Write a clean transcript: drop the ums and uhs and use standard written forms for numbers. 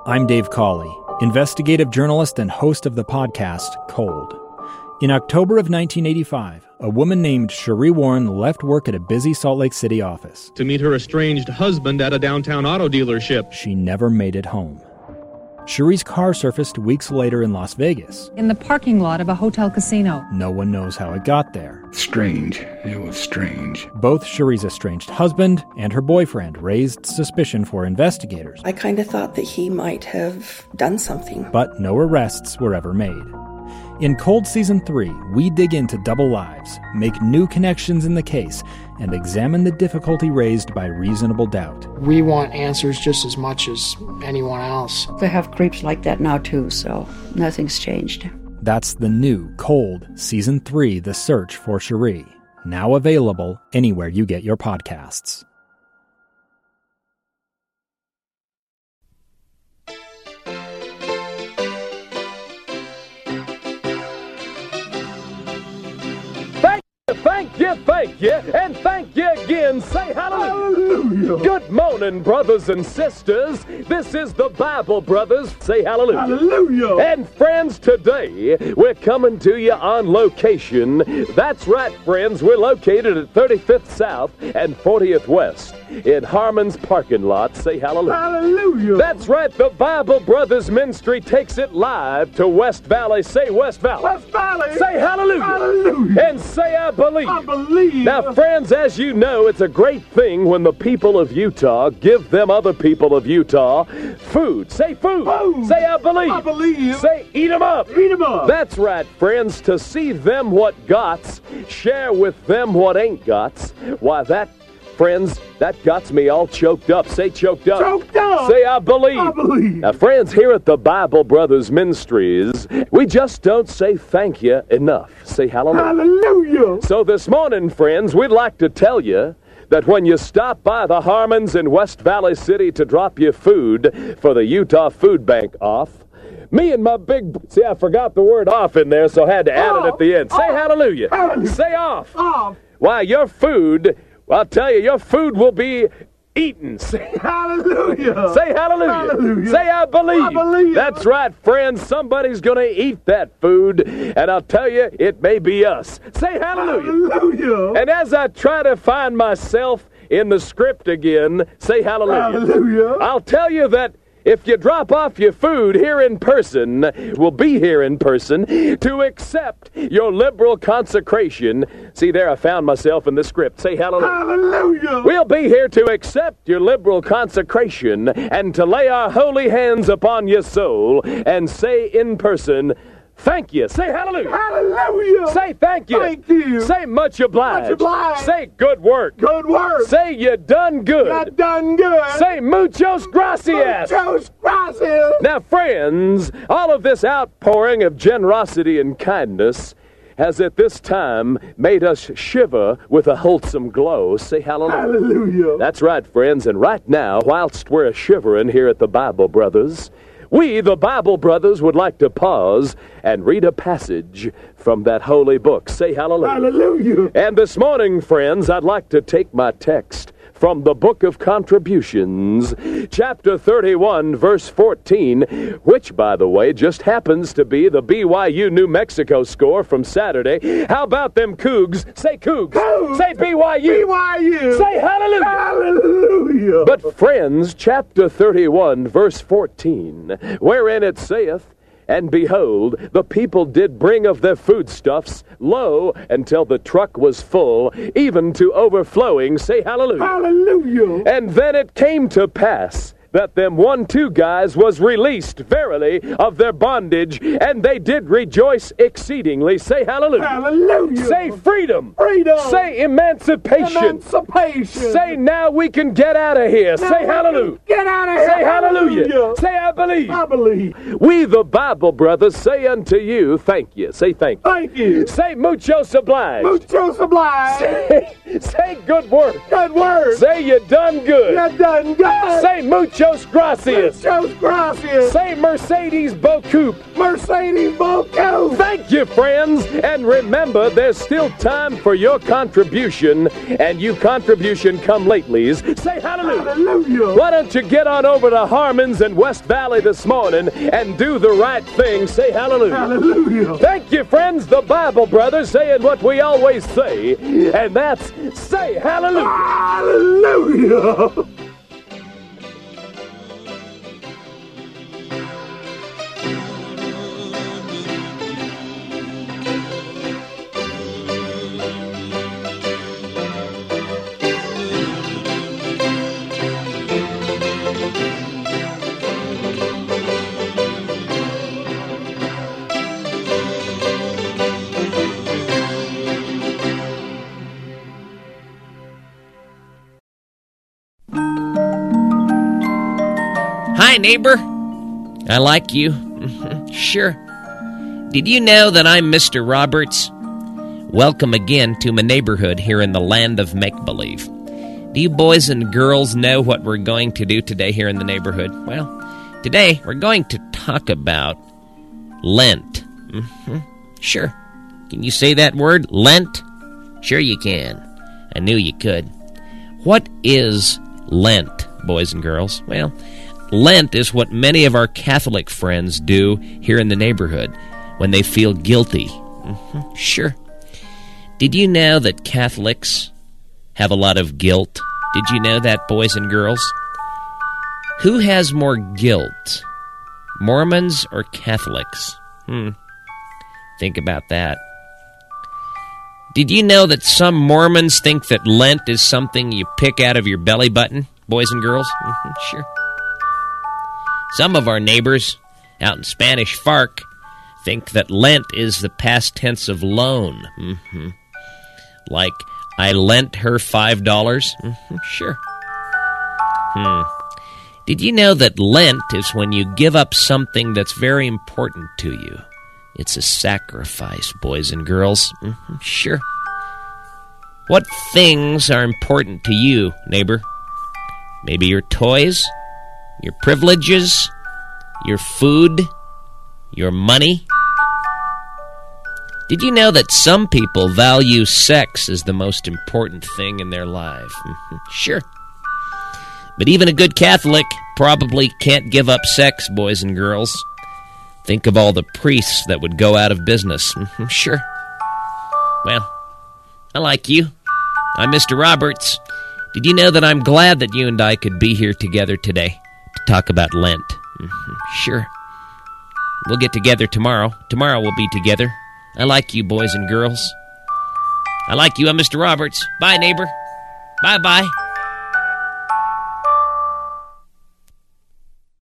I'm Dave Cawley, investigative journalist and host of the podcast Cold. In October of 1985, a woman named Sheree Warren left work at a busy Salt Lake City office to meet her estranged husband at a downtown auto dealership. She never made it home. Sheree's car surfaced weeks later in Las Vegas. In the parking lot of a hotel casino. No one knows how it got there. Strange. It was strange. Both Sheree's estranged husband and her boyfriend raised suspicion for investigators. I kind of thought that he might have done something. But no arrests were ever made. In Cold Season 3, we dig into double lives, make new connections in the case, and examine the difficulty raised by reasonable doubt. We want answers just as much as anyone else. They have creeps like that now too, so nothing's changed. That's the new Cold Season 3, The Search for Sheree, now available anywhere you get your podcasts. Thank you, and thank you again. Say hallelujah. Hallelujah. Good morning, brothers and sisters. This is the Bible Brothers. Say hallelujah. Hallelujah. And friends, today we're coming to you on location. That's right, friends. We're located at 35th South and 40th West in Harmon's parking lot. Say hallelujah. Hallelujah. That's right. The Bible Brothers Ministry takes it live to West Valley. Say West Valley. West Valley. Say hallelujah. Hallelujah. And say I believe. I believe. Now, friends, as you know, it's a great thing when the people of Utah give them other people of Utah food. Say food. Food. Say I believe. I believe. Say eat them up. Eat them up. That's right, friends. To see them what gots, share with them what ain't gots. Why, that, friends, that gots me all choked up. Say choked up. Choked up. Say I believe. I believe. Now, friends, here at the Bible Brothers Ministries, we just don't say thank you enough. Say hallelujah. Hallelujah. So this morning, friends, we'd like to tell you that when you stop by the Harmons in West Valley City to drop your food for the Utah Food Bank off, me and my see, I forgot the word off in there, so I had to add it at the end. Say hallelujah. Hallelujah. Say off. Off. Why, your food, I'll tell you, your food will be eaten. Say hallelujah. Say hallelujah. Hallelujah. Say I believe. I believe. That's right, friends. Somebody's going to eat that food, and I'll tell you, it may be us. Say hallelujah. Hallelujah. And as I try to find myself in the script again, say hallelujah. Hallelujah. I'll tell you that if you drop off your food here in person, we'll be here in person to accept your liberal consecration. See there, I found myself in the script. Say hallelujah. Hallelujah. We'll be here to accept your liberal consecration and to lay our holy hands upon your soul and say in person, thank you. Say hallelujah. Hallelujah. Say thank you. Thank you. Say much obliged. Much obliged. Say good work. Good work. Say you done good. You done good. Say muchos gracias. Muchos gracias. Now, friends, all of this outpouring of generosity and kindness has at this time made us shiver with a wholesome glow. Say hallelujah. Hallelujah. That's right, friends. And right now, whilst we're shivering here at the Bible Brothers, we, the Bible Brothers, would like to pause and read a passage from that holy book. Say hallelujah. Hallelujah. And this morning, friends, I'd like to take my text from the Book of Contributions, chapter 31, verse 14, which, by the way, just happens to be the BYU New Mexico score from Saturday. How about them Cougs? Say Cougs. Cougs. Say BYU. BYU. Say hallelujah. Hallelujah. But, friends, chapter 31, verse 14, wherein it saith, and behold, the people did bring of their foodstuffs, lo, until the truck was full, even to overflowing. Say hallelujah. Hallelujah. And then it came to pass that them 1-2 guys was released verily of their bondage, and they did rejoice exceedingly. Say hallelujah. Hallelujah. Say freedom. Freedom. Say emancipation. Emancipation. Say now we can get out of here. Now say hallelujah. Get out of here. Say hallelujah. Say I believe. I believe. We the Bible Brothers say unto you, thank you. Say thank you. Thank you. Say muchos obliged. Muchos obliged. Say good work. Good work. Say you done good. You done good. Say muchos Muchos gracias. Muchos gracias. Say Mercedes beaucoup. Mercedes beaucoup. Thank you, friends. And remember, there's still time for your contribution. And you contribution come latelys. Say hallelujah. Hallelujah. Why don't you get on over to Harmon's in West Valley this morning and do the right thing? Say hallelujah. Hallelujah. Thank you, friends. The Bible Brothers saying what we always say, and that's say hallelujah. Hallelujah. Hi, neighbor. I like you. Sure. Did you know that I'm Mr. Roberts? Welcome again to my neighborhood here in the land of make-believe. Do you boys and girls know what we're going to do today here in the neighborhood? Well, today we're going to talk about Lent. Sure. Can you say that word, Lent? Sure you can. I knew you could. What is Lent, boys and girls? Well, Lent is what many of our Catholic friends do here in the neighborhood when they feel guilty. Sure. Did you know that Catholics have a lot of guilt? Did you know that, boys and girls? Who has more guilt, Mormons or Catholics? Think about that. Did you know that some Mormons think that Lent is something you pick out of your belly button, boys and girls? Sure. Some of our neighbors out in Spanish Fork think that Lent is the past tense of loan. Like, I lent her $5? Sure. Did you know that Lent is when you give up something that's very important to you? It's a sacrifice, boys and girls. Sure. What things are important to you, neighbor? Maybe your toys? Your privileges, your food, your money. Did you know that some people value sex as the most important thing in their life? Sure. But even a good Catholic probably can't give up sex, boys and girls. Think of all the priests that would go out of business. Sure. Well, I like you. I'm Mr. Roberts. Did you know that I'm glad that you and I could be here together today? Talk about Lent. Sure. We'll get together tomorrow. Tomorrow we'll be together. I like you, boys and girls. I like you. I'm Mr. Roberts. Bye, neighbor. Bye-bye.